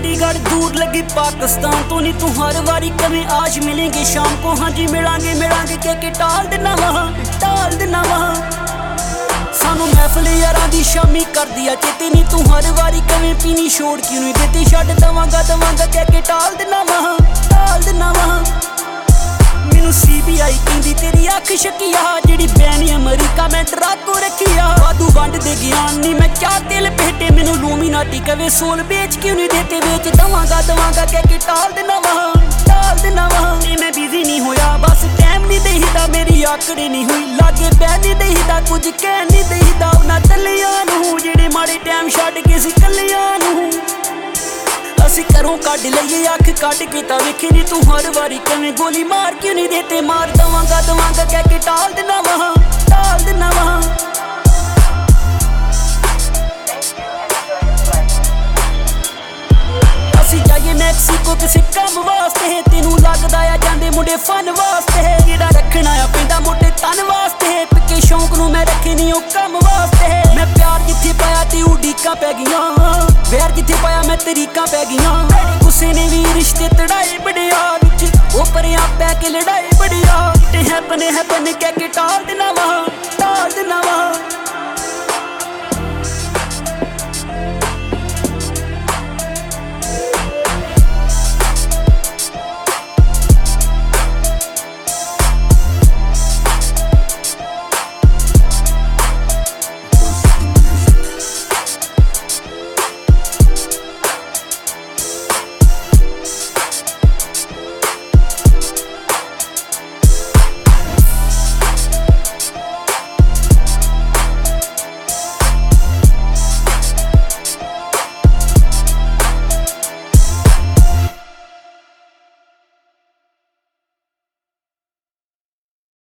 चंडीगढ़ दूर लगी पाकिस्तान तो नहीं तू हर बारी कभी आज मिलेंगे शाम को। हाँ जी मिलांगे मिलांगे के टाल देना वहाँ टाल देना वहाँ। सानू महफिल यारां दी शामी कर दिया चेते नहीं तू हर बारी कभी पीनी छोड़ क्यों नहीं देती। छड्ड दवांगा दवांगा के टाल देना वहाँ टाल देना वहाँ। मैनू CBI कहंदी तेरी अख शकिया जिहड़ी बैनी अमरीका मैं डराको रखिया। वाधू वंड दे ज्ञान नहीं मैं क्या तेल भेटे मैनू लूमिनाटी कवे सोल बेच क्यों नहीं देते। बेच दवांगा दवांगा के टाल देना वहाँ टाल देना वहाँ। मैं बिजी नहीं होया बस टाइम नहीं देहीदा मेरी आकड़ी नहीं हुई लागे बह नहीं देहीदा कुछ कह नहीं देहीदा उन्हां तलियां नूं जिहड़े माड़े टाइम छड्ड के सी कलियां नूं। असी घरों कढ लईए अख कढ के तां वेखे नी तू हर वारी कवें गोली मार क्यों नहीं देते। मार दवांगा दवांगा के टाल देना वहाँ टाल देना वहाँ। असी जाइए मैक्सीको किसी कम वास्ते है तेनू लगदा आ जांदे मुंडे फन वास्ते है। जेड़ा रखना आ पेंदा मोटे तन वास्ते है पिके शौक नू मैं रखे नहीं ओ कम वास्ते है। मैं प्यार जिथे पाया ते उड़ीकां पै गईयां वैर जिथे पाया मैं तरीकां पै गईयां। गुस्से ने भी रिश्ते तड़ाए बड़िया विच ओ परियां पै के लड़ाई बड़िया। हैपन के टाल देना वहाँ टाल देना वहाँ।